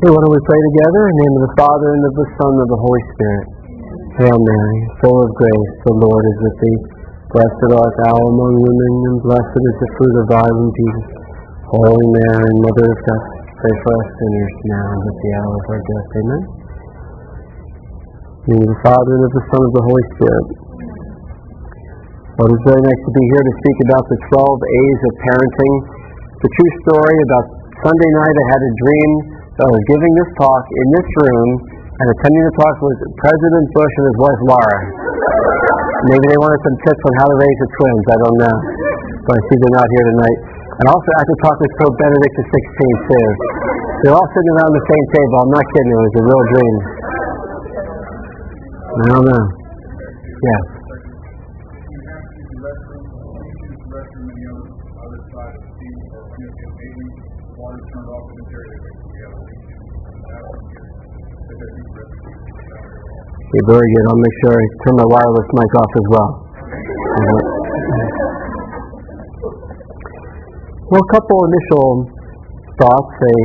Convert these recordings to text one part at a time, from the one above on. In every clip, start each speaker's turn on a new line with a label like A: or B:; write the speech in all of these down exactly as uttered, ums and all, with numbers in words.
A: Hey, why don't we pray together? In the name of the Father, and of the Son, and of the Holy Spirit. Hail Mary, full of grace, the Lord is with thee. Blessed art thou among women, and blessed is the fruit of thy womb, Jesus. Holy Mary, Mother of God, pray for us sinners now and at the hour of our death. Amen. In the name of the Father, and of the Son, and of the Holy Spirit. Well, it's very nice to be here to speak about the twelve A's of parenting. It's a true story. About Sunday night, I had a dream that I was giving this talk in this room, and attending the talk was President Bush and his wife Laura. Maybe they wanted some tips on how to raise the twins. I don't know. But I see they're not here tonight. And also, I had to talk with Pope Benedict the sixteenth, too. They're all sitting around the same table. I'm not kidding. It was a real dream. I don't know. Yeah. Okay, very good. I'll make sure I turn my wireless mic off as well. Uh, well, a couple initial thoughts. They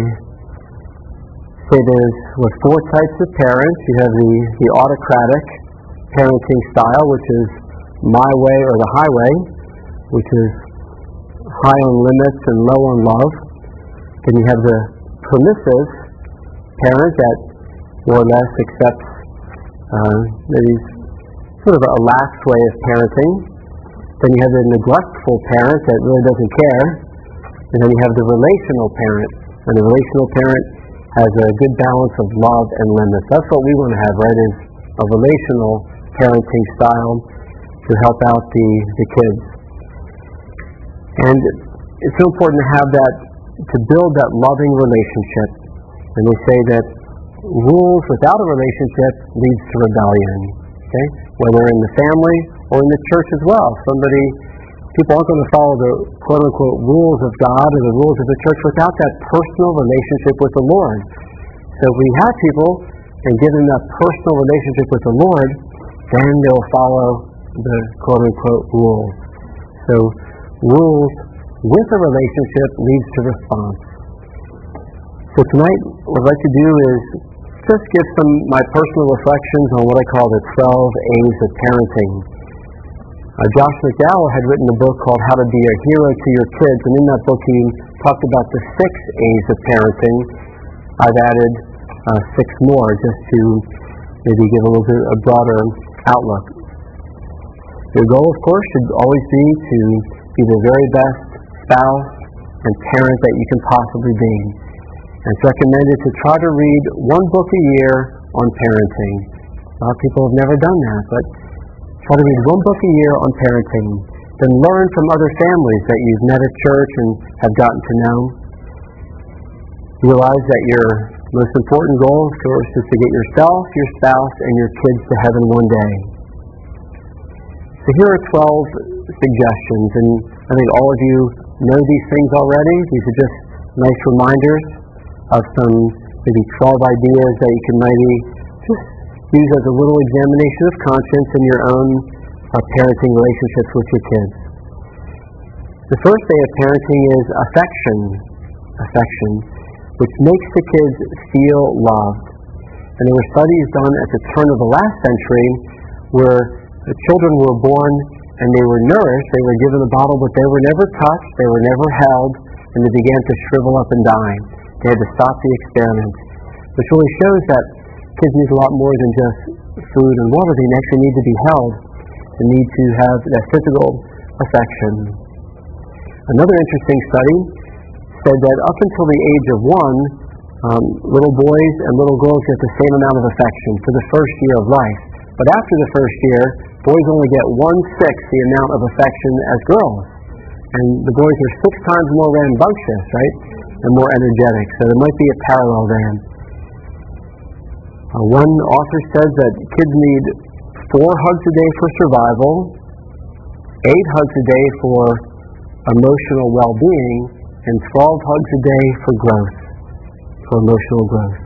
A: say there's what four types of parents. You have the, the autocratic parenting style, which is my way or the highway, which is high on limits and low on love. Then you have the permissive parent that more or less accepts uh, maybe sort of a lax way of parenting. Then you have the neglectful parent that really doesn't care. And then you have the relational parent. And the relational parent has a good balance of love and limits. That's what we want to have, right, is a relational parenting style to help out the, the kids. And it's so important to have that, to build that loving relationship. And they say that rules without a relationship leads to rebellion. Okay? Whether in the family or in the church as well. Somebody, people aren't going to follow the quote-unquote rules of God or the rules of the church without that personal relationship with the Lord. So if we have people and give them that personal relationship with the Lord, then they'll follow the quote-unquote rules. So rules with a relationship leads to response. So tonight, what I'd like to do is just give some my personal reflections on what I call the twelve A's of parenting. Uh, Josh McDowell had written a book called How to Be a Hero to Your Kids, and in that book he talked about the six A's of parenting. I've added uh, six more just to maybe give a little bit a broader outlook. Your goal, of course, should always be to be the very best spouse and parent that you can possibly be. And it's recommended to try to read one book a year on parenting. A lot of people have never done that, but try to read one book a year on parenting. Then learn from other families that you've met at church and have gotten to know. Realize that your most important goal, of course, is to get yourself, your spouse, and your kids to heaven one day. So here are twelve suggestions, and I think all of you know these things already. These are just nice reminders of some maybe twelve ideas that you can maybe just use as a little examination of conscience in your own uh, parenting relationships with your kids. The first day of parenting is affection, affection, which makes the kids feel loved. And there were studies done at the turn of the last century where the children were born and they were nourished, they were given a bottle, but they were never touched, they were never held, and they began to shrivel up and die. They had to stop the experiment, which really shows that kids need a lot more than just food and water. They actually need to be held. They need to have that physical affection. Another interesting study said that up until the age of one, um, little boys and little girls get the same amount of affection for the first year of life. But after the first year, boys only get one-sixth the amount of affection as girls. And the boys are six times more rambunctious, right? And more energetic. So there might be a parallel there. Uh, one author says that kids need four hugs a day for survival, eight hugs a day for emotional well-being, and twelve hugs a day for growth, for emotional growth.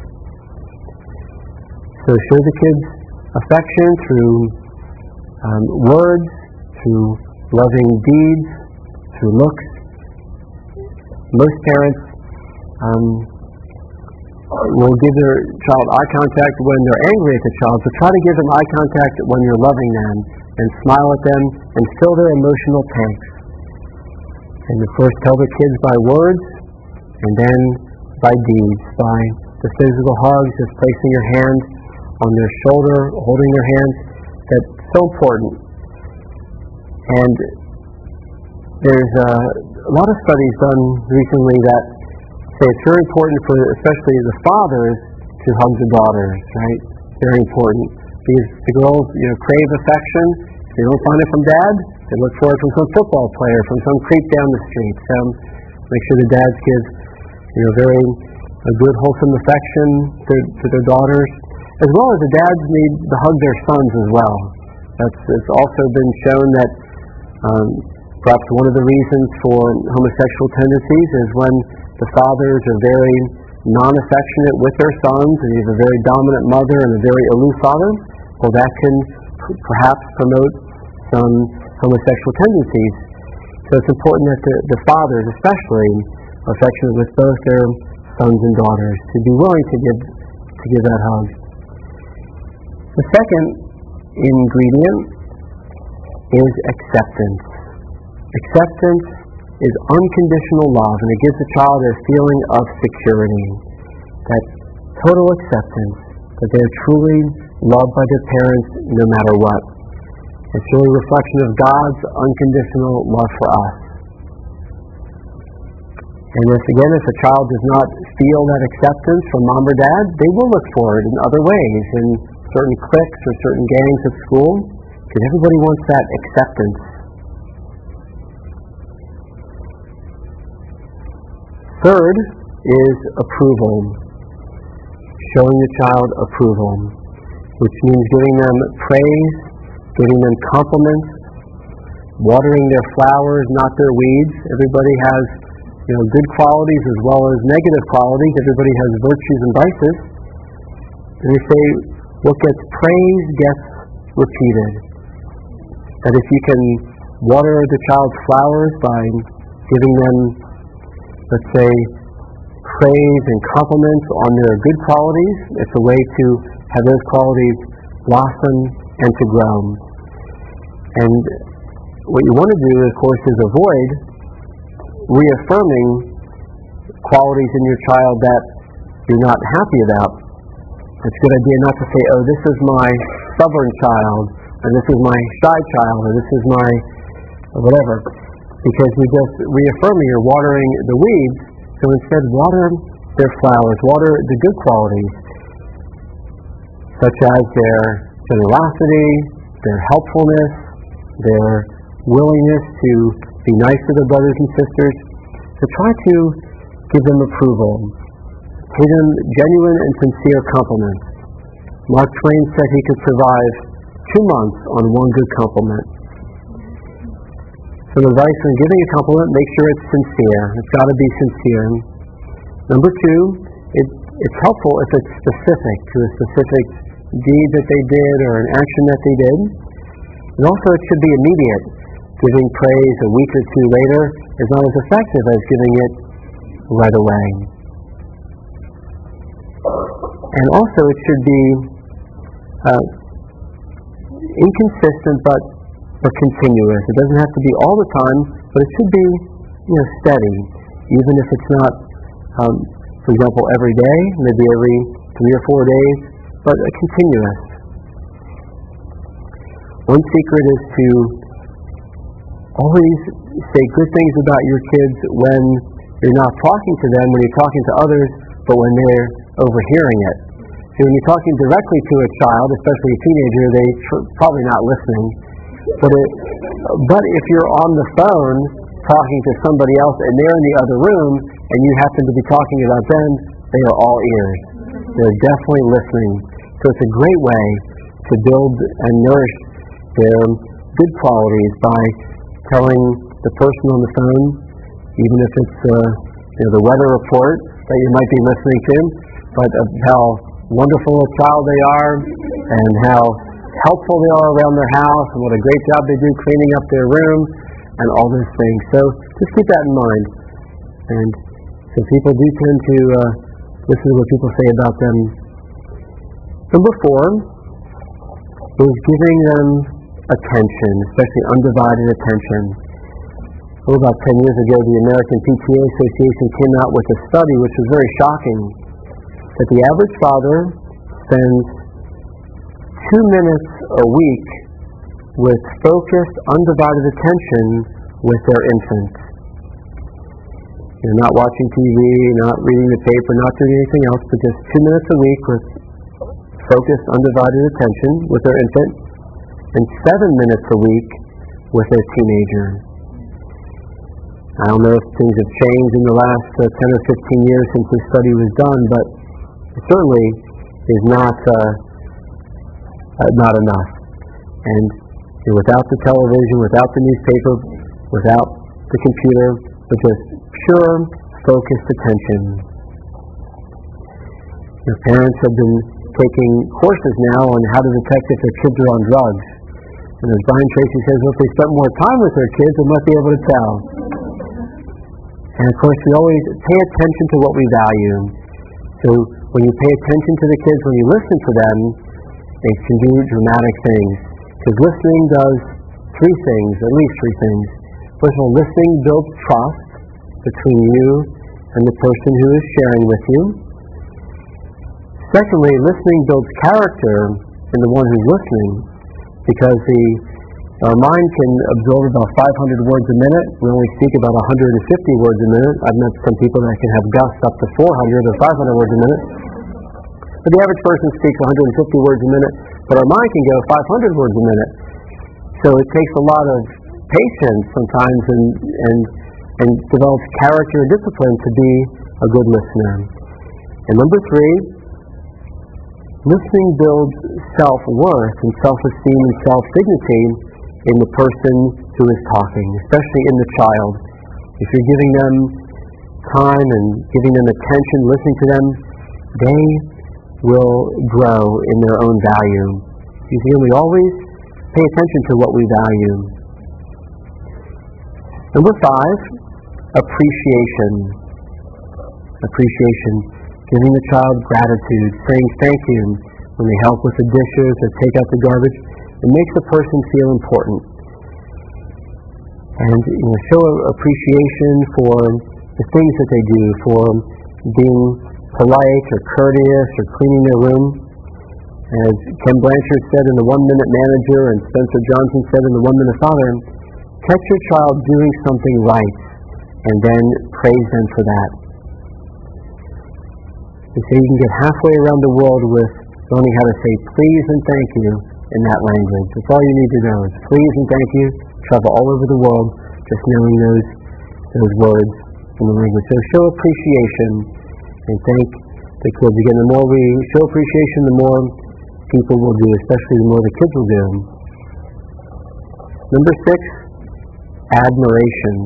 A: So show the kids affection through um, words, through loving deeds, through looks. Most parents um, will give their child eye contact when they're angry at the child, so try to give them eye contact when you're loving them, and smile at them, and fill their emotional tanks. And you first tell the kids by words, and then by deeds, by the physical hugs, just placing your hand on their shoulder, holding their hands. That's so important. And there's a, a lot of studies done recently that say it's very important for especially the fathers to hug the daughters, right? Very important. Because the girls, you know, crave affection. If they don't find it from dad, they look for it from some football player, from some creep down the street. So make sure the dads give, you know, very a good wholesome affection to, to their daughters, as well as the dads need to hug their sons as well. That's it's also been shown that um, perhaps one of the reasons for homosexual tendencies is when the fathers are very non-affectionate with their sons, and you have a very dominant mother and a very aloof father. Well, that can p- perhaps promote some homosexual tendencies. So it's important that the, the fathers, especially, are affectionate with both their sons and daughters, to be willing to give to give that hug. The second ingredient is acceptance. Acceptance is unconditional love, and it gives the child a feeling of security, that total acceptance, that they are truly loved by their parents no matter what. It's really a reflection of God's unconditional love for us. And if, again, if a child does not feel that acceptance from mom or dad, they will look for it in other ways, in certain cliques or certain gangs at school, because everybody wants that acceptance. Third is approval. Showing the child approval, which means giving them praise, giving them compliments, watering their flowers, not their weeds. Everybody has, you know, good qualities as well as negative qualities. Everybody has virtues and vices. And they say, what gets praised gets repeated. That if you can water the child's flowers by giving them, let's say, praise and compliments on their good qualities, it's a way to have those qualities blossom and to grow. And what you want to do, of course, is avoid reaffirming qualities in your child that you're not happy about. It's a good idea not to say, oh, this is my stubborn child, or this is my shy child, or this is my whatever. Because you're just reaffirming, you're watering the weeds. So instead, water their flowers, water the good qualities, such as their generosity, their helpfulness, their willingness to be nice to their brothers and sisters. So try to give them approval. Pay them genuine and sincere compliments. Mark Twain said he could survive two months on one good compliment. Some advice when giving a compliment, make sure it's sincere. It's got to be sincere. Number two, it, it's helpful if it's specific to a specific deed that they did or an action that they did. And also it should be immediate. Giving praise a week or two later is not as effective as giving it right away. And also it should be uh, inconsistent but or continuous. It doesn't have to be all the time, but it should be, you know, steady, even if it's not, um, for example, every day, maybe every three or four days, but a continuous. One secret is to always say good things about your kids when you're not talking to them, when you're talking to others, but when they're overhearing it. So when you're talking directly to a child, especially a teenager, they're tr- probably not listening. But, it, but if you're on the phone talking to somebody else and they're in the other room and you happen to be talking about them, they are all ears. They're definitely listening. So it's a great way to build and nourish their good qualities by telling the person on the phone, even if it's uh, you know, the weather report that you might be listening to, but of how wonderful a child they are and how helpful they are around their house and what a great job they do cleaning up their room and all those things. So just keep that in mind. And so people do tend to uh, Listen to what people say about them. Number four is giving them attention, especially undivided attention. Well, about ten years ago, the American P T A Association came out with a study which was very shocking, that the average father spends two minutes a week with focused, undivided attention with their infant. You're not watching T V, not reading the paper, not doing anything else, but just two minutes a week with focused, undivided attention with their infant, and seven minutes a week with their teenager. I don't know if things have changed in the last uh, ten or fifteen years since this study was done, but it certainly is not uh, uh, not enough. And you know, without the television, without the newspaper, without the computer, but just pure, focused attention. Your parents have been taking courses now on how to detect if their kids are on drugs. And as Brian Tracy says, well, if they spent more time with their kids, they might be able to tell. And of course, we always pay attention to what we value. So when you pay attention to the kids, when you listen to them, it can do dramatic things. Because listening does three things, at least three things. First of all, listening builds trust between you and the person who is sharing with you. Secondly, listening builds character in the one who's listening, because the our mind can absorb about five hundred words a minute. We only speak about one hundred fifty words a minute. I've met some people that can have gusts up to four hundred or five hundred words a minute. But the average person speaks one hundred fifty words a minute, but our mind can go five hundred words a minute. So it takes a lot of patience sometimes and and and develops character and discipline to be a good listener. And number three, listening builds self-worth and self-esteem and self-dignity in the person who is talking, especially in the child. If you're giving them time and giving them attention, listening to them, they will grow in their own value. You see, we always pay attention to what we value. Number five, appreciation. Appreciation. Giving the child gratitude, saying thank you when they help with the dishes or take out the garbage. It makes the person feel important. And you know, show appreciation for the things that they do, for being polite or courteous or cleaning their room. As Ken Blanchard said in The One Minute Manager, and Spencer Johnson said in The One Minute Father, catch your child doing something right and then praise them for that. They say you can get halfway around the world with learning how to say please and thank you in that language. That's all you need to know is please and thank you. Travel all over the world just knowing those those words in the language. So show appreciation and thank the kids. Again, the more we show appreciation, the more people will do, especially the more the kids will do. Number six, admiration.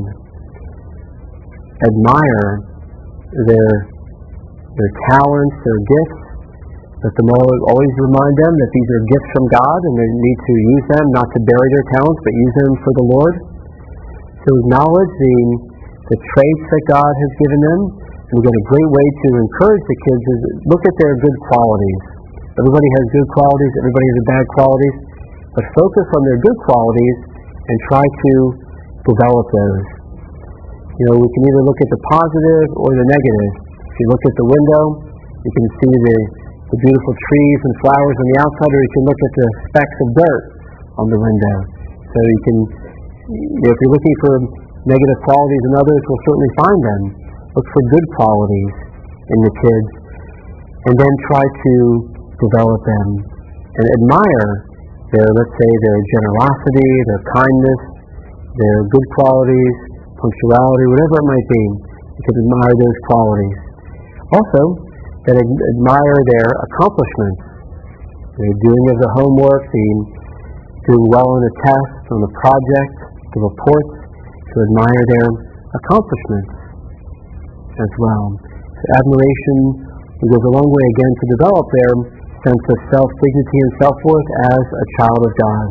A: Admire their their talents, their gifts, but the more always remind them that these are gifts from God and they need to use them, not to bury their talents, but use them for the Lord. So acknowledge the, the traits that God has given them. And again, a great way to encourage the kids is look at their good qualities. Everybody has good qualities, everybody has bad qualities, but focus on their good qualities and try to develop those. You know, we can either look at the positive or the negative. If you look at the window, you can see the, the beautiful trees and flowers on the outside, or you can look at the specks of dirt on the window. So you can, you know, if you're looking for negative qualities in others, we'll certainly find them. Look for good qualities in the kids, and then try to develop them and admire their, let's say, their generosity, their kindness, their good qualities, punctuality, whatever it might be. You can admire those qualities. Also, that ad- admire their accomplishments, the doing of the homework, the doing well on a test, on a project, the reports, to admire their accomplishments as well. So admiration goes a long way again to develop their sense of self-dignity and self-worth as a child of God.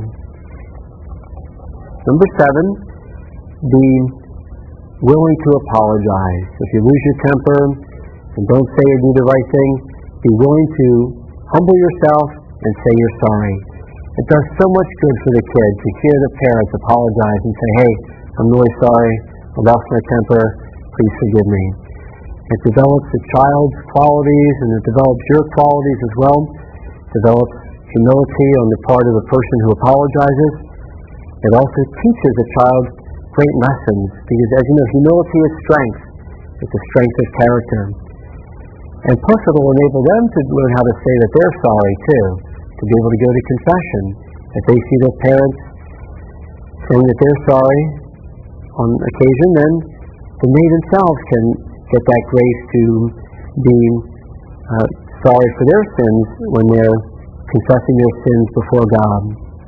A: Number seven, be willing to apologize. If you lose your temper, And don't say or do the right thing. Be willing to humble yourself and say you're sorry. It does so much good for the kid to hear the parents apologize and say, hey, I'm really sorry, I lost my temper, please forgive me. It develops the child's qualities and it develops your qualities as well. It develops humility on the part of the person who apologizes. It also teaches a child great lessons because, as you know, humility is strength. It's a strength of character. And plus it will enable them to learn how to say that they're sorry too, to be able to go to confession. If they see their parents saying that they're sorry on occasion, then, then they themselves can get that grace to be uh, sorry for their sins when they're confessing their sins before God.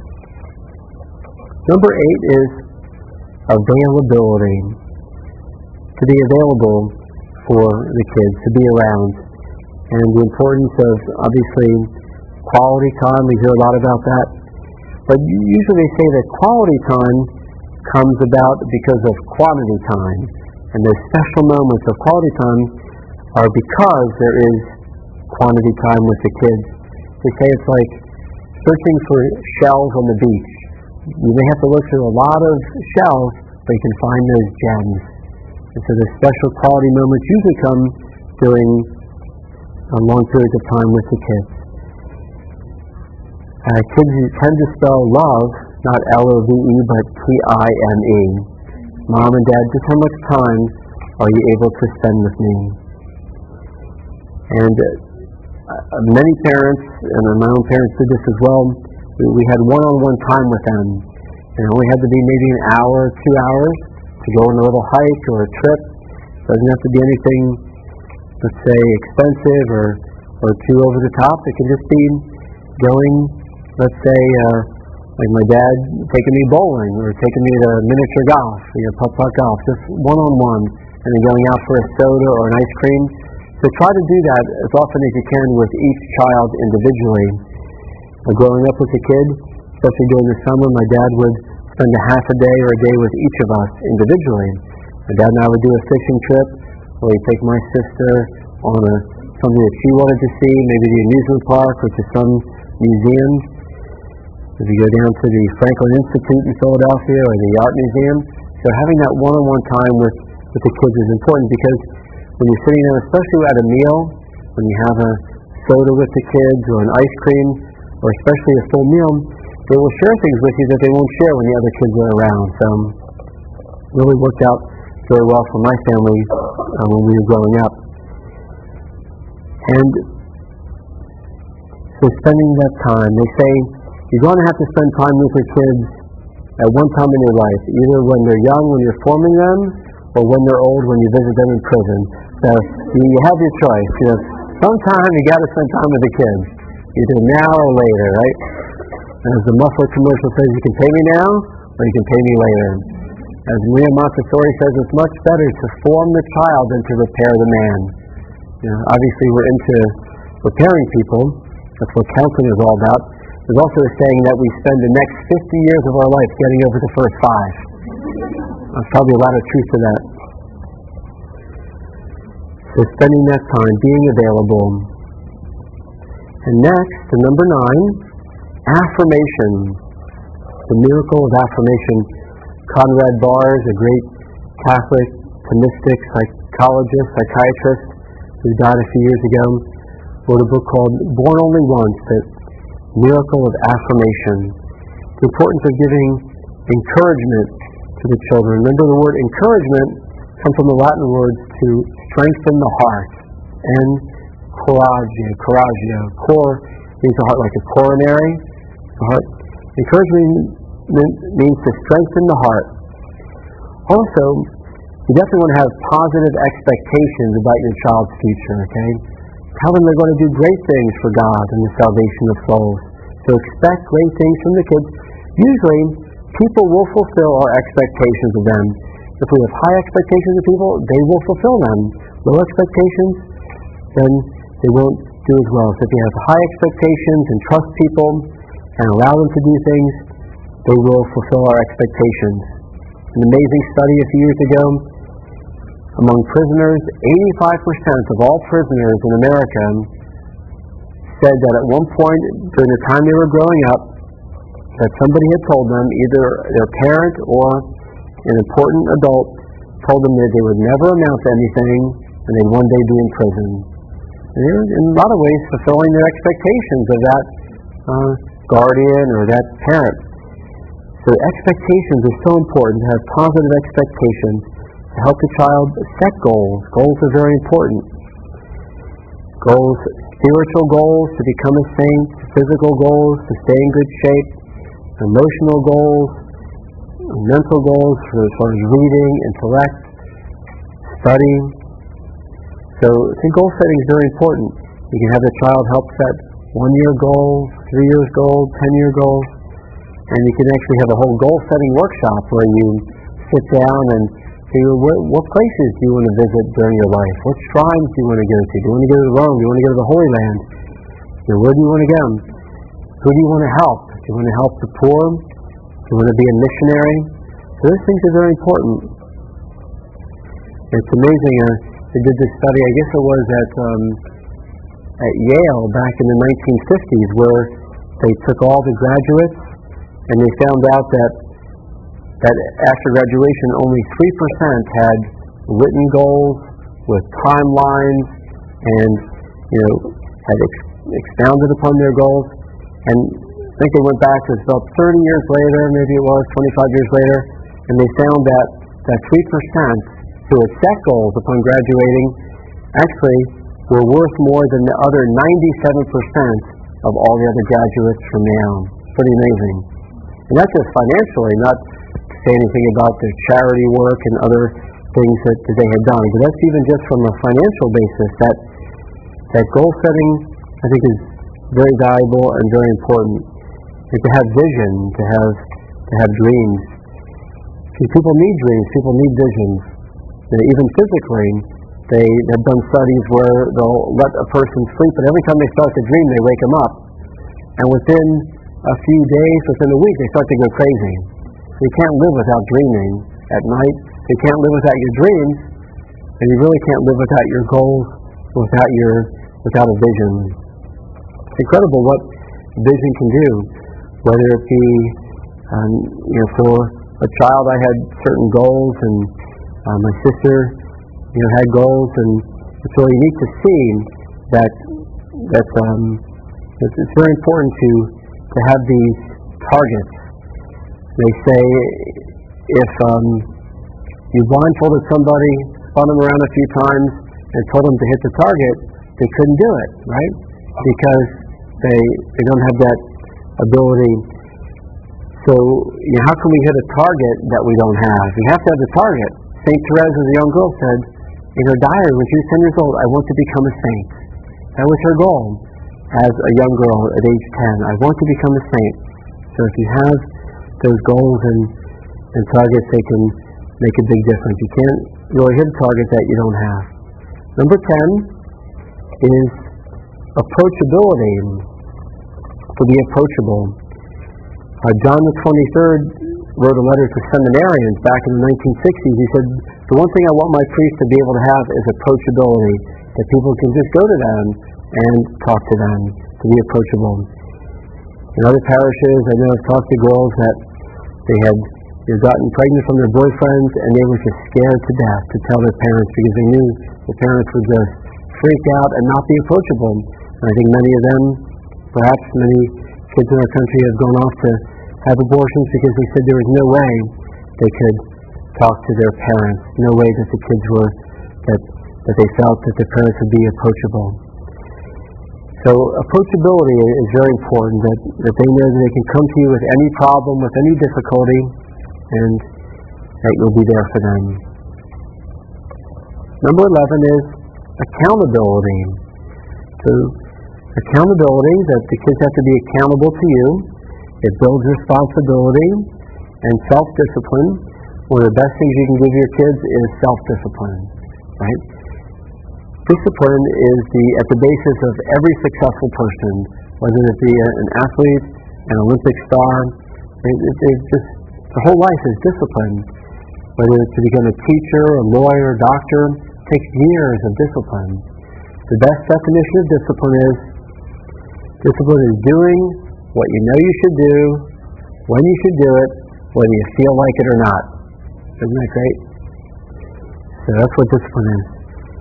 A: Number eight is availability. To be available for the kids, to be around. And the importance of, obviously, quality time. We hear a lot about that. But usually they say that quality time comes about because of quantity time. And those special moments of quality time are because there is quantity time with the kids. They say it's like searching for shells on the beach. You may have to look through a lot of shells, but you can find those gems. And so the special quality moments usually come during a long periods of time with the kids. Uh, kids tend to spell love, not L O V E, but T I M E. Mom and Dad, just how much time are you able to spend with me? And uh, many parents, and my own parents did this as well, we, we had one-on-one time with them. And it only had to be maybe an hour, two hours, to go on a little hike or a trip. It doesn't have to be anything, let's say, expensive or, or too over the top. It can just be going, let's say, uh, like my dad taking me bowling or taking me to miniature golf, you know, putt-putt golf, just one-on-one, and then going out for a soda or an ice cream. So try to do that as often as you can with each child individually. Uh, growing up with a kid, especially during the summer, my dad would spend a half a day or a day with each of us individually. My dad and I would do a fishing trip, where he'd take my sister on a, something that she wanted to see, maybe the amusement park or to some museum. If you go down to the Franklin Institute in Philadelphia or the Art Museum. So having that one-on-one time with, with the kids is important because when you're sitting down, especially at a meal, when you have a soda with the kids or an ice cream, or especially a full meal, they will share things with you that they won't share when the other kids are around. So it really worked out very well for my family uh, when we were growing up. And so spending that time, they say you're going to have to spend time with your kids at one time in your life, either when they're young, when you're forming them, or when they're old, when you visit them in prison. So you, you have your choice. You know, sometime you got to spend time with the kids, either now or later, right? As the muffler commercial says, you can pay me now, or you can pay me later. As Maria Montessori says, it's much better to form the child than to repair the man. You know, obviously, we're into repairing people. That's what counseling is all about. There's also a saying that we spend the next fifty years of our life getting over the first five. There's probably a lot of truth to that. So spending that time, being available. And next, to number nine, affirmation. The miracle of affirmation. Conrad Bars, a great Catholic, Thomistic, psychologist, psychiatrist, who died a few years ago, wrote a book called Born Only Once, The Miracle of Affirmation. The importance of giving encouragement to the children. Remember, the word encouragement comes from the Latin words to strengthen the heart, and coragio, coragio. Cor means the heart, like a coronary. The heart. Encouragement means to strengthen the heart. Also, you definitely want to have positive expectations about your child's future, okay? Tell them they're going to do great things for God and the salvation of souls. So expect great things from the kids. Usually, people will fulfill our expectations of them. If we have high expectations of people, they will fulfill them. Low expectations, then they won't do as well. So if you have high expectations and trust people and allow them to do things, they will fulfill our expectations. An amazing study a few years ago among prisoners, eighty-five percent of all prisoners in America said that at one point during the time they were growing up, that somebody had told them, either their parent or an important adult, told them that they would never amount to anything and they'd one day be in prison. And they were, in a lot of ways, fulfilling their expectations of that uh, guardian or that parent. So expectations are so important, to have positive expectations, to help the child set goals. Goals are very important. Goals, spiritual goals, to become a saint, physical goals, to stay in good shape, emotional goals, mental goals for as far as reading, intellect, studying. So I think goal setting is very important. You can have the child help set one-year goals, three years goals, ten-year goals, and you can actually have a whole goal-setting workshop where you sit down and say, what, what places do you want to visit during your life? What shrines do you want to go to? Do you want to go to Rome? Do you want to go to the Holy Land? You know, where do you want to go? Who do you want to help? Do you want to help the poor? Do you want to be a missionary? So those things are very important. It's amazing. Uh, they did this study, I guess it was at um, at Yale back in the nineteen fifties, where they took all the graduates and they found out that that after graduation only three percent had written goals with timelines and, you know, had ex- expounded upon their goals. And I think they went back to about thirty years later, maybe it was twenty-five years later, and they found that that three percent who had set goals upon graduating actually were worth more than the other ninety-seven percent of all the other graduates from Yale. Pretty amazing. And that's just financially, not to say anything about their charity work and other things that, that they had done. But that's even just from a financial basis. That that goal setting, I think, is very valuable and very important. And to have vision, to have to have dreams. See, people need dreams. People need visions. You know, even physically, they have done studies where they'll let a person sleep, and every time they start to dream, they wake them up. And within a few days, within a week, they start to go crazy. So you can't live without dreaming at night. You can't live without your dreams, and you really can't live without your goals, without your without a vision. It's incredible what vision can do. Whether it be, um, you know, for a child, I had certain goals, and uh, my sister, you know, had goals, and it's really neat to see that that um, it's, it's very important to to have these targets. They say if um, you blindfolded somebody, spun them around a few times, and told them to hit the target, they couldn't do it, right? Because they they don't have that ability. So, you know, how can we hit a target that we don't have? We have to have the target. Saint Therese, as a young girl, said in her diary when she was ten years old, I want to become a saint. That was her goal as a young girl at age ten. I want to become a saint. So if you have those goals and, and targets, they can make a big difference. You can't really hit a target that you don't have. Number ten is approachability. To be approachable. Uh, John the twenty-third wrote a letter to seminarians back in the nineteen sixties. He said, the one thing I want my priests to be able to have is approachability, that people can just go to them and talk to them, to be approachable. In other parishes, I know I've talked to girls that they had you know, gotten pregnant from their boyfriends, and they were just scared to death to tell their parents because they knew the parents would just freak out and not be approachable. And I think many of them, perhaps many kids in our country, have gone off to have abortions because they said there was no way they could talk to their parents, no way that the kids were, that that they felt that their parents would be approachable. So approachability is very important, that, that they know that they can come to you with any problem, with any difficulty, and that you'll be there for them. Number eleven is accountability. So accountability, that the kids have to be accountable to you. It builds responsibility and self-discipline. One of the best things you can give your kids is self-discipline, right? Discipline is the at the basis of every successful person, whether it be a, an athlete, an Olympic star. It, it, it just the whole life is discipline. Whether it's to become a teacher, a lawyer, doctor, takes years of discipline. The best definition of discipline is discipline is doing what you know you should do, when you should do it, whether you feel like it or not. Isn't that great? So that's what discipline is.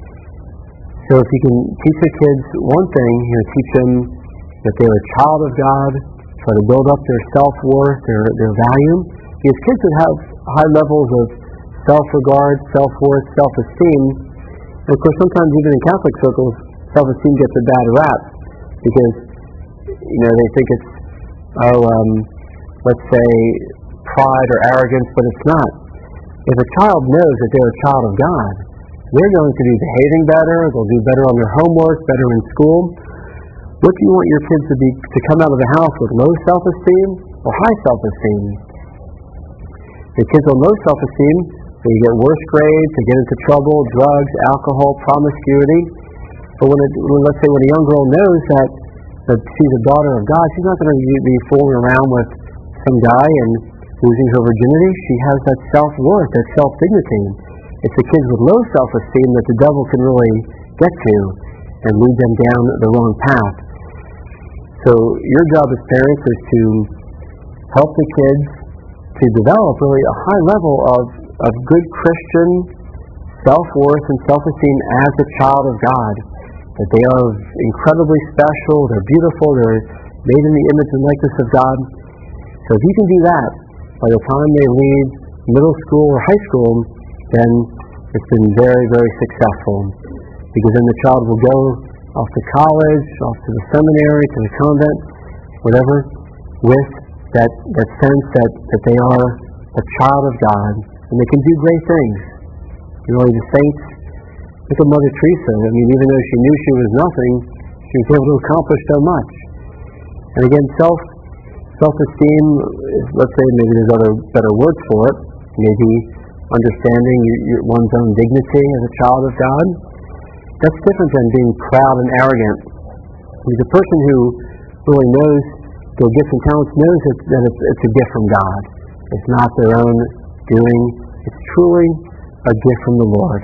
A: So if you can teach your kids one thing, you know, teach them that they're a child of God, try to build up their self-worth, their, their value. Because kids that have high levels of self-regard, self-worth, self-esteem, and of course sometimes even in Catholic circles, self-esteem gets a bad rap because, you know, they think it's, oh, um, let's say, pride or arrogance, but it's not. If a child knows that they're a child of God, they're going to be behaving better, they'll do better on their homework, better in school. What do you want your kids to be to come out of the house with, low self-esteem or high self-esteem? The kids with low self-esteem, they get worse grades, they get into trouble, drugs, alcohol, promiscuity. But when, it, when let's say when a young girl knows that, that she's a daughter of God, she's not going to be fooling around with some guy and losing her virginity. She has that self-worth, that self-dignity. It's the kids with low self-esteem that the devil can really get to and lead them down the wrong path. So your job as parents is to help the kids to develop really a high level of, of good Christian self-worth and self-esteem as a child of God. That they are incredibly special, they're beautiful, they're made in the image and likeness of God. So if you can do that, by the time they leave middle school or high school, then it's been very, very successful. Because then the child will go off to college, off to the seminary, to the convent, whatever, with that, that sense that, that they are a child of God, and they can do great things. You know, the saints, look at Mother Teresa. I mean, even though she knew she was nothing, she was able to accomplish so much. And again, self, self-esteem, let's say maybe there's other better words for it, maybe understanding your, your, one's own dignity as a child of God. That's different than being proud and arrogant. Because the person who really knows their gifts and talents knows that, that it's, it's a gift from God. It's not their own doing. It's truly a gift from the Lord.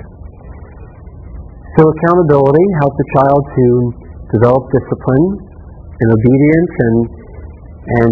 A: So accountability helps a child to develop discipline and obedience, and and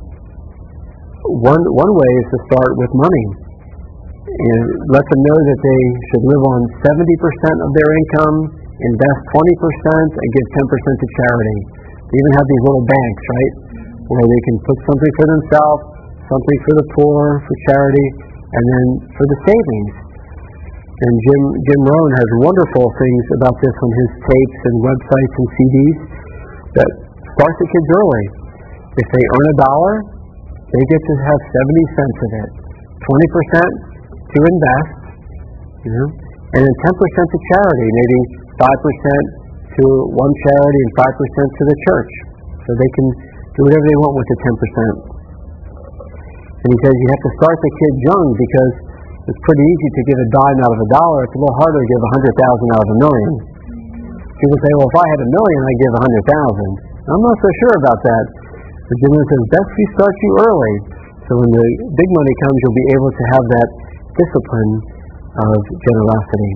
A: one one way is to start with money. And let them know that they should live on seventy percent of their income, invest twenty percent, and give ten percent to charity. They even have these little banks, right, where they can put something for themselves, something for the poor, for charity, and then for the savings. And Jim Jim Rohn has wonderful things about this on his tapes and websites and C Ds that start the kids early. If they earn a dollar, they get to have seventy cents of it. twenty percent to invest, you know, and then ten percent to charity, maybe five percent to one charity and five percent to the church. So they can do whatever they want with the ten percent. And he says you have to start the kids young because it's pretty easy to give a dime out of a dollar. It's a little harder to give a hundred thousand out of a million. People say, well, if I had a million, I'd give a hundred thousand. I'm not so sure about that. But Jim says, best we start you early. So when the big money comes, you'll be able to have that discipline of generosity.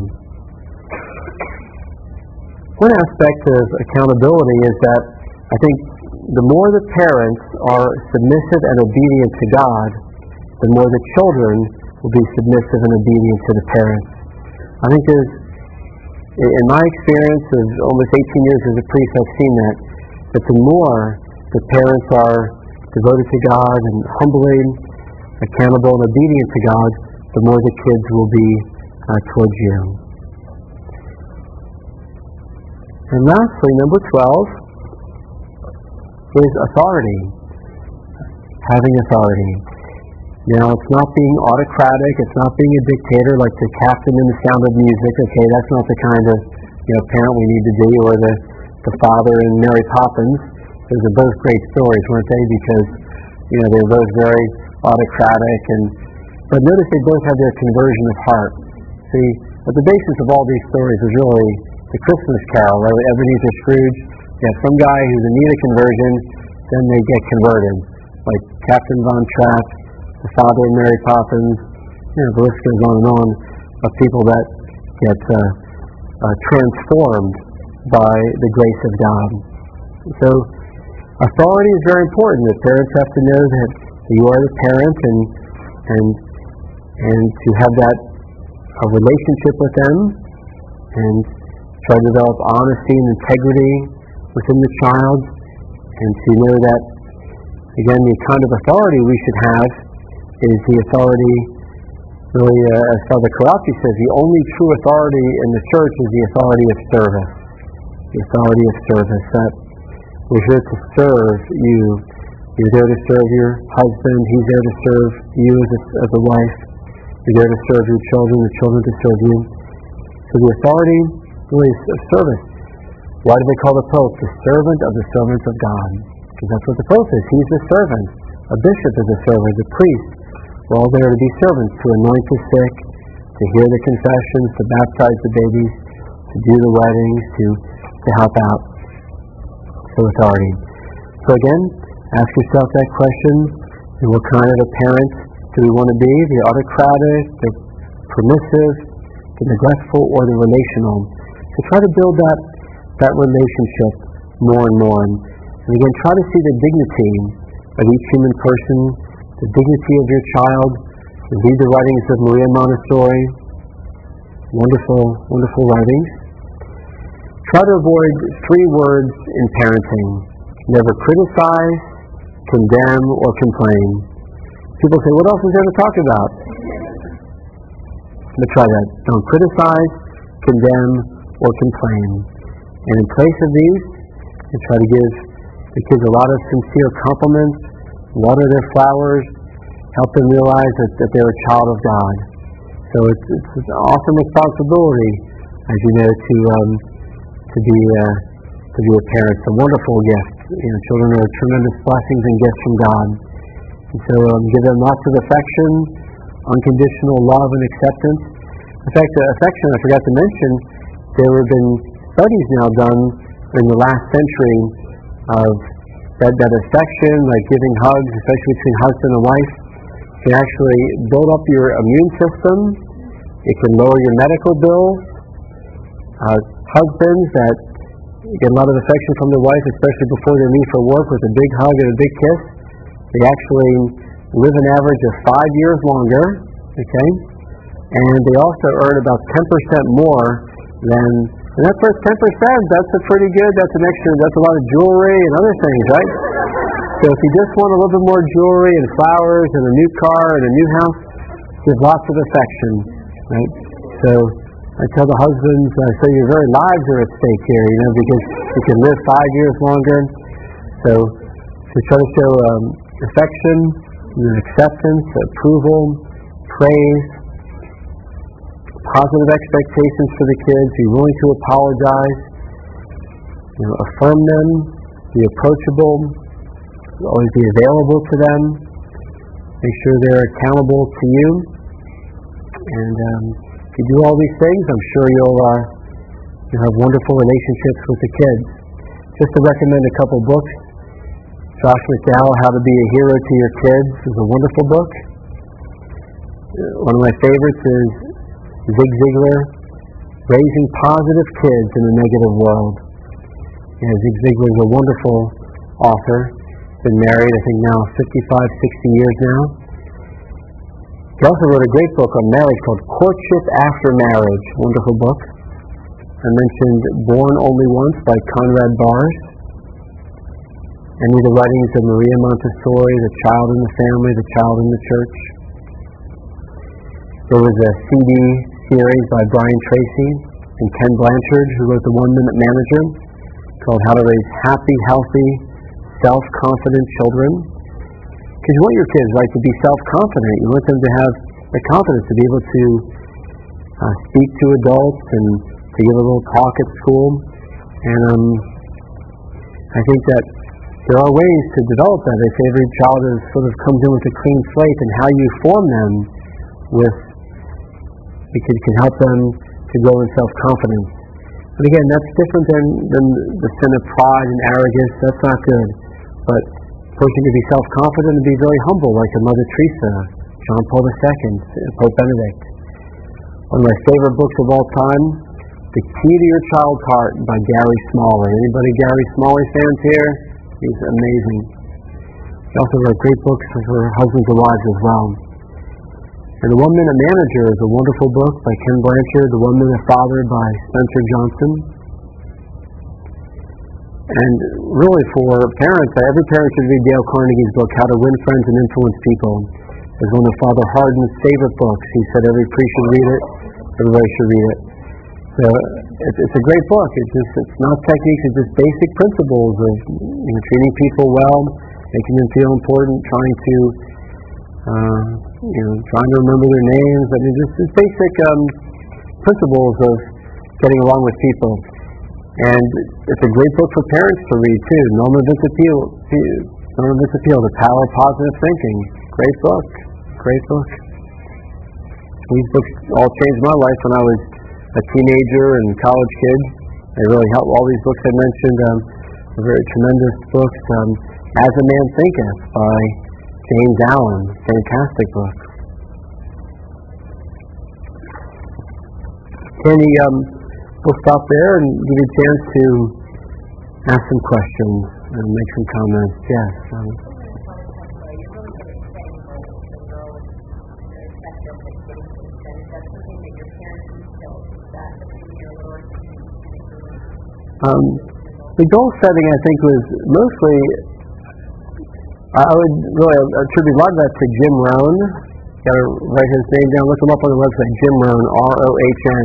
A: One aspect of accountability is that I think the more the parents are submissive and obedient to God, the more the children will be submissive and obedient to the parents. I think there's, in my experience of almost eighteen years as a priest, I've seen that, that the more the parents are devoted to God and humbly accountable and obedient to God, the more the kids will be uh, towards you. And lastly, number twelve is authority. Having authority. Now, it's not being autocratic, it's not being a dictator like the captain in The Sound of Music. Okay, that's not the kind of, you know, parent we need to be, or the, the father in Mary Poppins. Those are both great stories, weren't they? Because, you know, they were both very autocratic, and but notice they both had their conversion of heart. See, at the basis of all these stories is really the Christmas Carol, right? Ebenezer Scrooge. You have some guy who's in need of conversion, then they get converted. Like Captain Von Trapp, the father of Mary Poppins. you know, the list goes on and on of people that get uh, uh, transformed by the grace of God. So authority is very important. The parents have to know that you are the parent, and and and to have that a relationship with them, and try to develop honesty and integrity within the child, and to know that, again, the kind of authority we should have is the authority, really, uh, as Father Karate says, the only true authority in the church is the authority of service. The authority of service, that we're here to serve you. You're there to serve your husband. He's there to serve you as a, as a wife. You're there to serve your children, the children to serve you. So the authority really is of service. Why do they call the Pope the servant of the servants of God? Because that's what the Pope is. He's the servant. A bishop is a servant. A priest. We're all there to be servants, to anoint the sick, to hear the confessions, to baptize the babies, to do the weddings, to, to help out. So authority. So again, ask yourself that question. What kind of a parent do we want to be? The autocratic, the permissive, the neglectful, or the relational? So try to build that, that relationship more and more. And again, try to see the dignity of each human person, the dignity of your child. Read the writings of Maria Montessori. Wonderful, wonderful writings. Try to avoid three words in parenting. Never criticize, condemn, or complain. People say, what else is there to talk about? Let's try that. Don't criticize, condemn, or complain. And in place of these, you try to give the kids a lot of sincere compliments, water their flowers, help them realize that, that they're a child of God. So it's, it's an awesome responsibility, as you know, to um, to be uh, to be a parent. It's a wonderful gift. You know, children are tremendous blessings and gifts from God. And so um, give them lots of affection, unconditional love and acceptance. In fact, uh, affection, I forgot to mention, there have been studies now done in the last century of that, that affection, like giving hugs, especially between husband and wife, can actually build up your immune system. It can lower your medical bills. Uh, husbands that get a lot of affection from their wife, especially before they leave for work, with a big hug and a big kiss, they actually live an average of five years longer, okay? And they also earn about ten percent more than, and that first ten percent, that's a pretty good, that's an extra, that's a lot of jewelry and other things, right? So if you just want a little bit more jewelry and flowers and a new car and a new house, give lots of affection, right? So I tell the husbands, uh, so your very lives are at stake here, you know, because you can live five years longer. So to try to show um, affection, you know, acceptance, approval, praise, positive expectations for the kids, be willing to apologize, you know, affirm them, be approachable, always be available to them, make sure they're accountable to you, and um, if you do all these things, I'm sure you'll, uh, you'll have wonderful relationships with the kids. Just to recommend a couple books. Josh McDowell, How to Be a Hero to Your Kids, is a wonderful book. One of my favorites is Zig Ziglar, Raising Positive Kids in a Negative World. Yeah, Zig Ziglar is a wonderful author. Been married, I think now fifty-five, sixty years now. He also wrote a great book on marriage called Courtship After Marriage. Wonderful book. I mentioned Born Only Once by Conrad Bars. Any of the writings of Maria Montessori, The Child in the Family, The Child in the Church. There was a C D series by Brian Tracy and Ken Blanchard, who wrote The One Minute Manager, called How to Raise Happy, Healthy, Self-Confident Children. Because you want your kids, right, to be self-confident. You want them to have the confidence to be able to uh, speak to adults and to give a little talk at school. And um, I think that there are ways to develop that. They say every child is, sort of comes in with a clean slate, and how you form them with, because it can help them to grow in self-confidence. But again, that's different than, than the sin of pride and arrogance. That's not good. But a person can be self-confident and be very humble, like a Mother Teresa John Paul the Second, Pope Benedict. One of my favorite books of all time, The Key to Your Child's Heart by Gary Smalley. Anybody Gary Smalley fans here? He's amazing. He also wrote great books for husbands and wives as well. And The One Minute Manager is a wonderful book by Ken Blanchard. The One Minute Father by Spencer Johnson. And really for parents, every parent should read Dale Carnegie's book, How to Win Friends and Influence People. It's one of Father Hardin's favorite books. He said every priest should read it, everybody should read it. So it's, it's a great book. It's just it's not techniques, it's just basic principles of you know, treating people well, making them feel important, trying to uh, you know trying to remember their names. I mean, just, just basic um, principles of getting along with people. And it's a great book for parents to read too. Norman Vincent Peale, Norman Vincent Peale, The Power of Positive Thinking. Great book. Great book. These books all changed my life when I was a teenager and college kid. They really helped. All these books I mentioned um, are very tremendous books. Um, As a Man Thinketh by James Allen. Fantastic book. Kenny, um, we'll stop there and give you a chance to ask some questions and make some comments. Yes. Um, Um, the goal setting, I think, was mostly, I would really attribute a lot of that to Jim Rohn. Got to write his name down, look him up on the website, Jim Rohn, R O H N.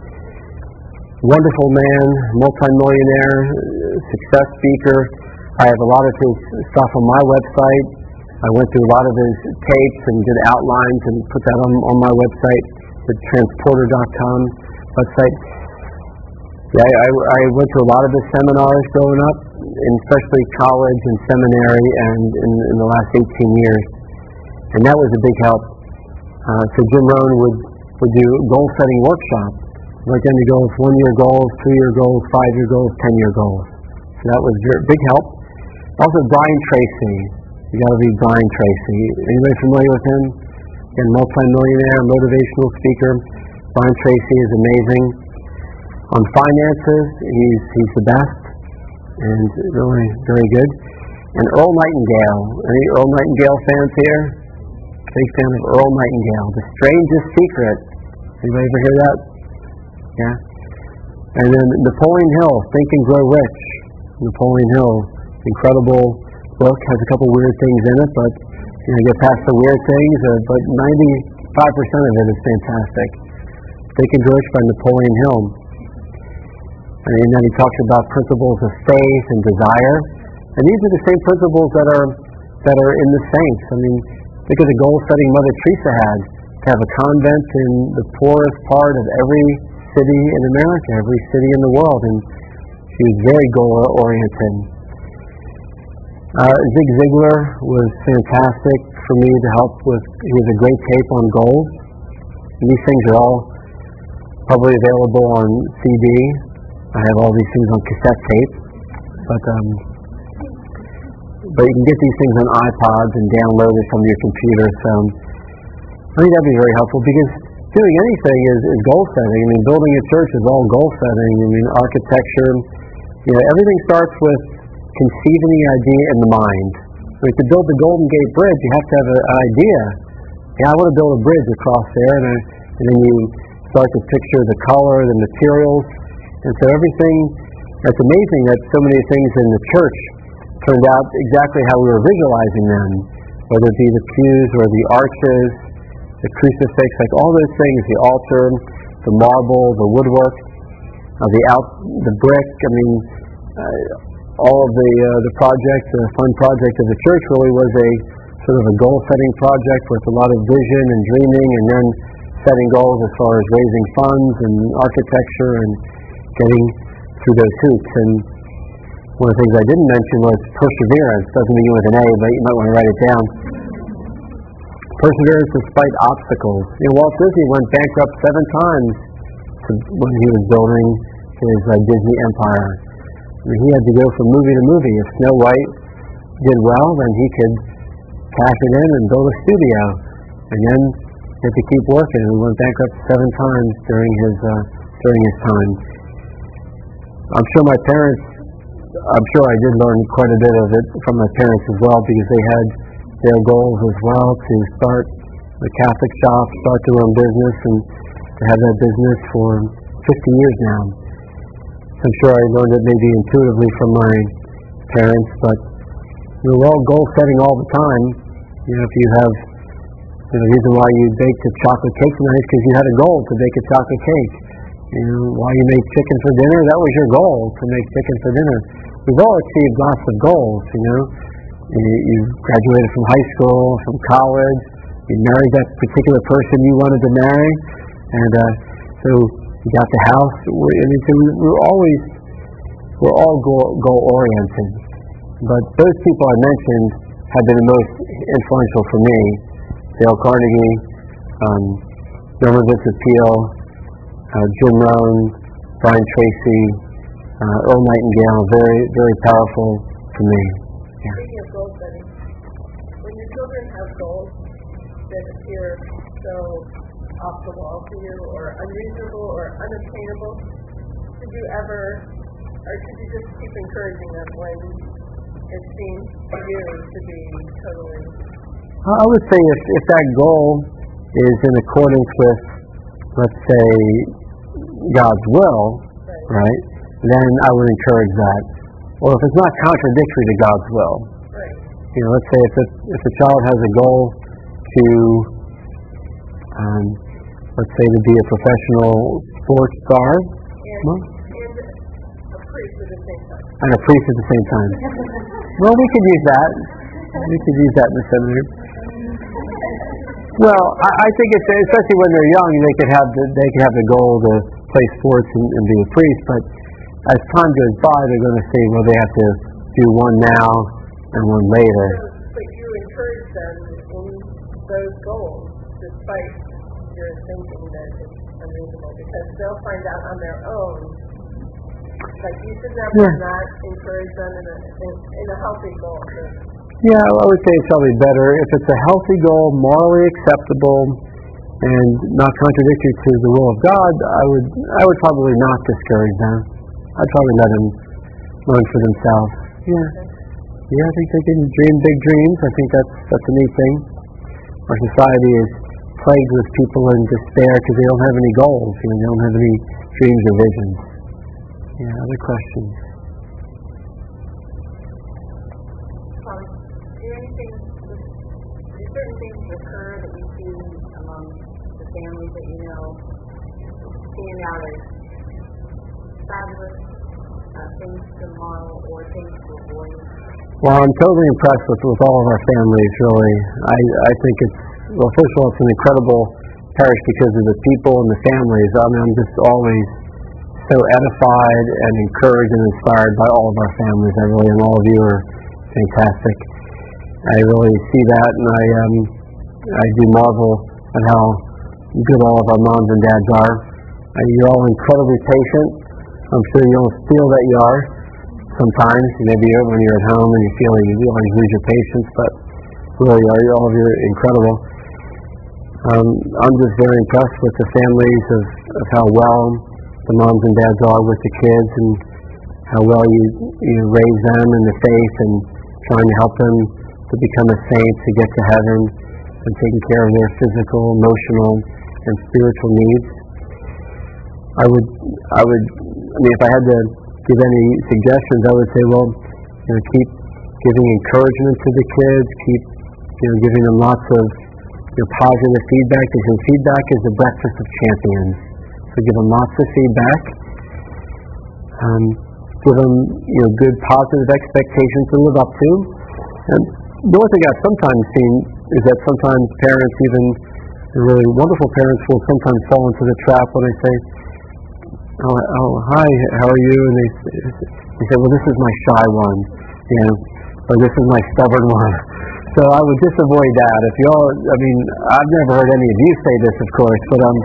A: Wonderful man, multimillionaire, success speaker. I have a lot of his stuff on my website. I went through a lot of his tapes and did outlines and put that on, on my website, the transporter dot com website. Yeah, I, I went to a lot of his seminars growing up, and especially college and seminary, and in, in the last eighteen years, and that was a big help. Uh, so Jim Rohn would, would do goal-setting workshops, like then to go with one-year goals, two-year goals, five-year goals, ten-year goals. So that was a big help. Also, Brian Tracy. You got to read Brian Tracy. Anybody familiar with him? Again, multi-millionaire, motivational speaker. Brian Tracy is amazing. On finances, he's he's the best, and really very good. And Earl Nightingale. Any Earl Nightingale fans here? Big fan of Earl Nightingale. The Strangest Secret. Anybody ever hear that? Yeah. And then Napoleon Hill, Think and Grow Rich. Napoleon Hill, incredible book. Has a couple weird things in it, but you know, get past the weird things. Uh, but ninety-five percent of it is fantastic. Think and Grow Rich by Napoleon Hill. And then he talks about principles of faith and desire. And these are the same principles that are that are in the saints. I mean, think of the goal-setting Mother Teresa had, to have a convent in the poorest part of every city in America, every city in the world. And she was very goal-oriented. Uh, Zig Ziglar was fantastic for me to help with. He has a great tape on goals. And these things are all probably available on C D. I have all these things on cassette tape, but um, but you can get these things on iPods and download it from your computer. So I think that'd be very helpful, because doing anything is, is goal setting. I mean, building a church is all goal setting. I mean, architecture, you know, everything starts with conceiving the idea in the mind. I mean, to build the Golden Gate Bridge, you have to have a, an idea. Yeah, I want to build a bridge across there, and, I, and then you start to picture the color, the materials. And so everything, it's amazing that so many things in the church turned out exactly how we were visualizing them, whether it be the pews or the arches, the crucifix, like all those things, the altar, the marble, the woodwork, uh, the out, the brick. I mean, uh, all of the uh, the project, the fun project of the church really was a sort of a goal-setting project with a lot of vision and dreaming, and then setting goals as far as raising funds and architecture and getting through those hoops. And one of the things I didn't mention was perseverance. Doesn't begin with an A, but you might want to write it down. Perseverance despite obstacles. You know, Walt Disney went bankrupt seven times to, when he was building his uh, Disney empire. I mean, he had to go from movie to movie. If Snow White did well, then he could cash it in and build a studio. and then he had to keep working. He went bankrupt seven times during his uh, during his time. I'm sure my parents, I'm sure I did learn quite a bit of it from my parents as well, because they had their goals as well to start a Catholic shop, start their own business, and to have that business for fifty years now. So I'm sure I learned it maybe intuitively from my parents, but you know, we're all goal setting all the time. You know, if you have, you know, the reason why you baked a chocolate cake tonight is because you had a goal to bake a chocolate cake. You know, why you made chicken for dinner, that was your goal, to make chicken for dinner. We've all achieved lots of goals, you know. You, you graduated from high school, from college, you married that particular person you wanted to marry, and uh, so you got the house. We're, I mean, so we're always, we're all goal, goal oriented. But those people I mentioned have been the most influential for me. Dale Carnegie, um, Norman Vincent Peale, uh, Jim Rohn, Brian Tracy, uh, Earl Nightingale, very, very powerful to me. Yeah.
B: Speaking of goal setting, when your children have goals that appear so off the wall to you, or unreasonable, or unobtainable, should you ever, or should you just keep encouraging them when it seems to you to be totally...
A: I would say if, if that goal is in accordance with, let's say, God's will, right. right, then I would encourage that. Or if it's not contradictory to God's will.
B: Right.
A: You know, let's say if a, if a child has a goal to, um, let's say, to be a professional sports star.
B: And,
A: well,
B: and a priest at the same time.
A: And a priest at the same time. Well, we could use that. We could use that in the seminary. Well, I, I think it's, especially when they're young, they could have the, they could have the goal to play sports and, and be a priest, but as time goes by, they're going to see, well, they have to do one now and one later.
B: But you encourage them in those goals, despite your thinking that it's unreasonable, because they'll find out on their own. Like, you should never yeah. not encourage them in a, in, in a healthy goal.
A: Yeah, I would say it's probably better. If it's a healthy goal, morally acceptable, and not contradictory to the will of God, I would I would probably not discourage them. I'd probably let them learn for themselves. Yeah. Yeah, I think they can dream big dreams. I think that's that's a neat thing. Our society is plagued with people in despair because they don't have any goals. You know, they don't have any dreams or visions. Yeah, other questions?
B: Um, do anything, do certain things occur that you see among the families that you know stand out as fabulous uh, things to model or things to avoid?
A: Well, I'm totally impressed with, with all of our families, really. I, I think it's, well, first of all, it's an incredible parish because of the people and the families. I mean, I'm just always so edified and encouraged and inspired by all of our families. I really, and all of you are fantastic. I really see that, and I um, I do marvel at how good all of our moms and dads are. Uh, you're all incredibly patient. I'm sure you don't feel that you are sometimes. Maybe when you're at home and you feel like you always lose your patience, but really, are you all of you are incredible. Um, I'm just very impressed with the families of, of how well the moms and dads are with the kids, and how well you you raise them in the faith and trying to help them to become a saint, to get to heaven, and taking care of their physical, emotional, and spiritual needs. I would, I would, I mean, if I had to give any suggestions, I would say, well, you know, keep giving encouragement to the kids, keep, you know, giving them lots of, you know, positive feedback, because feedback is the breakfast of champions. So give them lots of feedback. Um, give them, you know, good positive expectations to live up to. And the one thing I've sometimes seen is that sometimes parents, even really wonderful parents, will sometimes fall into the trap when they say, oh, oh hi, how are you? And they, they say, well, this is my shy one, you know, or this is my stubborn one. So I would just avoid that. If you all, I mean, I've never heard any of you say this, of course, but um,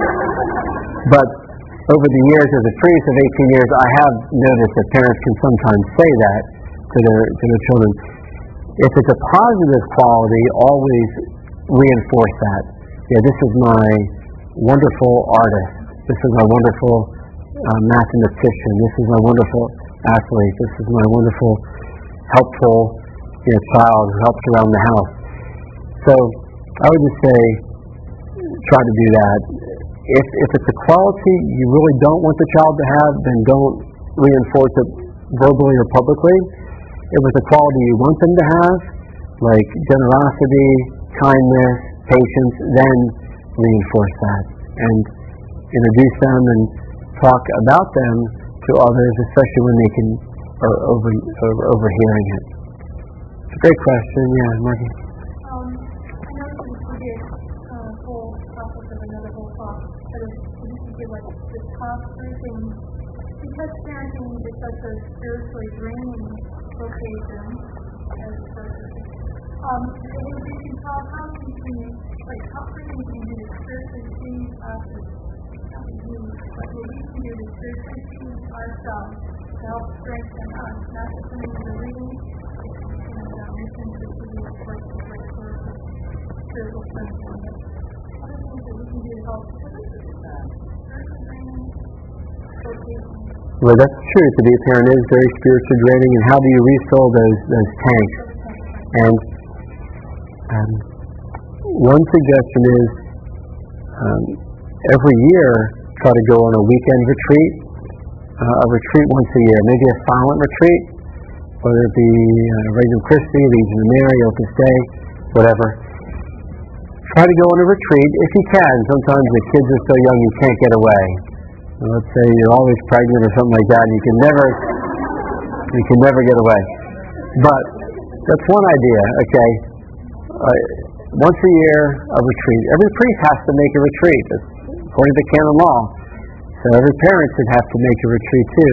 A: but over the years as a priest of eighteen years, I have noticed that parents can sometimes say that to their to their children. If it's a positive quality, always reinforce that. Yeah, this is my wonderful artist. This is my wonderful uh, mathematician. This is my wonderful athlete. This is my wonderful, helpful you know, child who helps around the house. So I would just say, try to do that. If if it's a quality you really don't want the child to have, then don't reinforce it verbally or publicly. If it's a quality you want them to have, like generosity, kindness, patience, then reinforce that and introduce them and talk about them to others, especially when they can are over, over overhearing it. It's a great question, yeah, Margie.
C: Um, I know this would be a uh, whole topic of another whole talk, but if you could give like the top three things, because parenting is such a spiritually draining vocation, as um, if you can tell how you can, like, how three things you can do to spiritually change us, not you, but what we can do to spiritually change ourselves to help strengthen us, not just in the reading, and uh, mission to be a great, great source of spiritual strength, but other things that we can do to help, because this is a spiritually draining vocation.
A: Well, that's true. To be a parent is very spiritually draining, and how do you refill those those tanks? And um, one suggestion is um, every year try to go on a weekend retreat, uh, a retreat once a year, maybe a silent retreat, whether it be uh, Regnum Christi, Legion of Mary, Opus Dei, whatever. Try to go on a retreat if you can. Sometimes the kids are so young you can't get away. Let's say you're always pregnant or something like that, and you can never, you can never get away. But that's one idea. Okay, uh, once a year a retreat. Every priest has to make a retreat, that's according to canon law. So every parent should have to make a retreat too.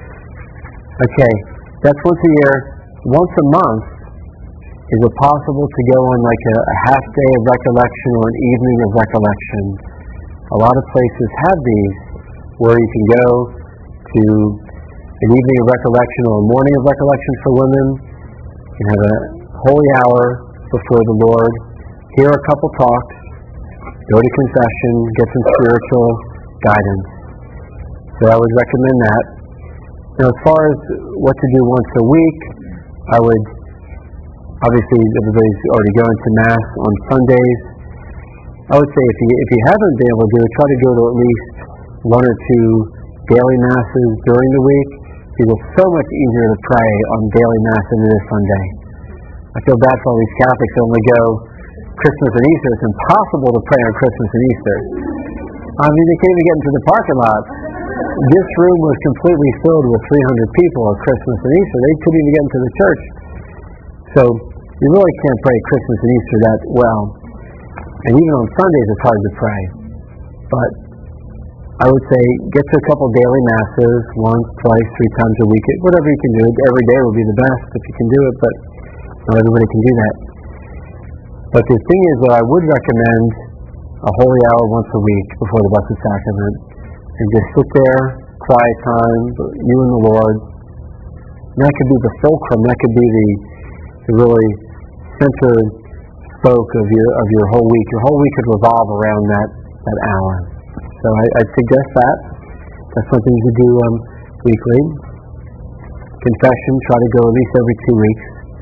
A: Okay, that's once a year. Once a month, is it possible to go on like a, a half day of recollection or an evening of recollection? A lot of places have these, where you can go to an evening of recollection or a morning of recollection for women. You can have a holy hour before the Lord, hear a couple talks, go to confession, get some spiritual guidance. So I would recommend that. Now, as far as what to do once a week, I would, obviously everybody's already going to Mass on Sundays. I would say if you, if you haven't been able to do it, try to go to at least one or two daily Masses during the week, because it's so much easier to pray on daily Mass than it is Sunday. I feel bad for all these Catholics who only go Christmas and Easter. It's impossible to pray on Christmas and Easter. I mean, they can't even get into the parking lot. This room was completely filled with three hundred people on Christmas and Easter. They couldn't even get into the church. So you really can't pray Christmas and Easter that well. And even on Sundays it's hard to pray. But I would say get to a couple daily Masses, once, twice, three times a week, whatever you can do. Every day will be the best if you can do it, but not everybody can do that. But the thing is that I would recommend a holy hour once a week before the Blessed Sacrament. And just sit there, quiet time, you and the Lord. And that could be the fulcrum, that could be the, the really center spoke of your of your whole week. Your whole week could revolve around that, that hour. So I, I'd suggest that. That's something you could do um, weekly. Confession, try to go at least every two weeks.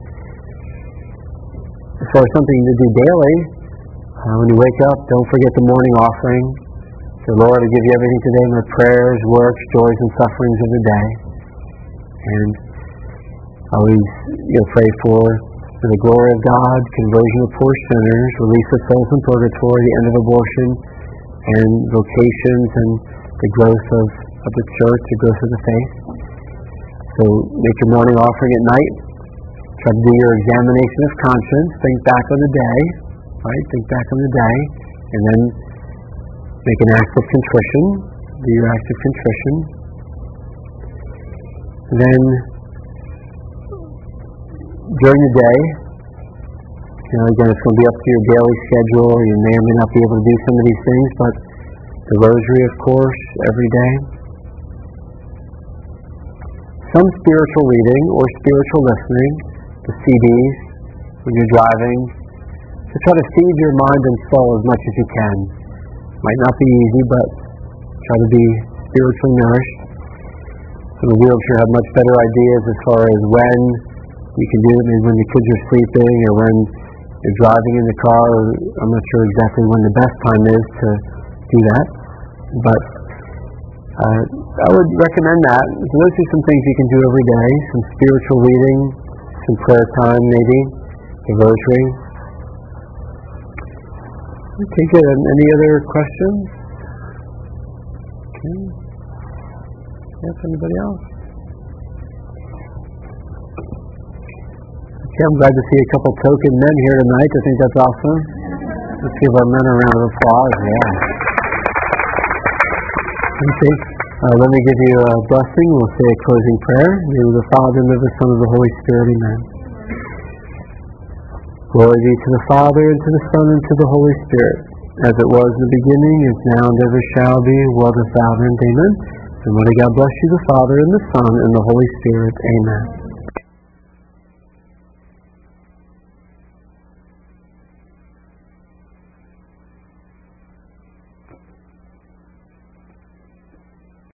A: As far as something to do daily, uh, when you wake up, don't forget the morning offering. Say, Lord, I give you everything today, my prayers, works, joys, and sufferings of the day. And always you know, pray for, for the glory of God, conversion of poor sinners, release of souls from purgatory, the end of abortion, and vocations, and the growth of, of the church, the growth of the faith. So make your morning offering at night. Try to do your examination of conscience. Think back on the day, right? Think back on the day, and then make an act of contrition. Do your act of contrition. Then, during the day, you know, again, it's going to be up to your daily schedule. You may or may not be able to do some of these things, but the rosary, of course, every day. Some spiritual reading or spiritual listening, the C Ds when you're driving, So try to feed your mind and soul as much as you can. Might not be easy, but try to be spiritually nourished. Some of you, I'm sure, have much better ideas as far as when you can do it, maybe when the kids are sleeping or when you're driving in the car. I'm not sure exactly when the best time is to do that, but uh, I would recommend that. So those are some things you can do every day, some spiritual reading, some prayer time maybe, the rosary. Okay, good. Any other questions? Okay. Yes, anybody else? Okay, I'm glad to see a couple token men here tonight. I think that's awesome. Let's give our men a round of applause. Yeah. Okay. Uh, let me give you a blessing. We'll say a closing prayer. In the name of the Father, and of the Son, and of the Holy Spirit. Amen. Glory be to the Father, and to the Son, and to the Holy Spirit, as it was in the beginning, is now, and ever shall be, world without end. Amen. And may God bless you, the Father, and the Son, and the Holy Spirit. Amen.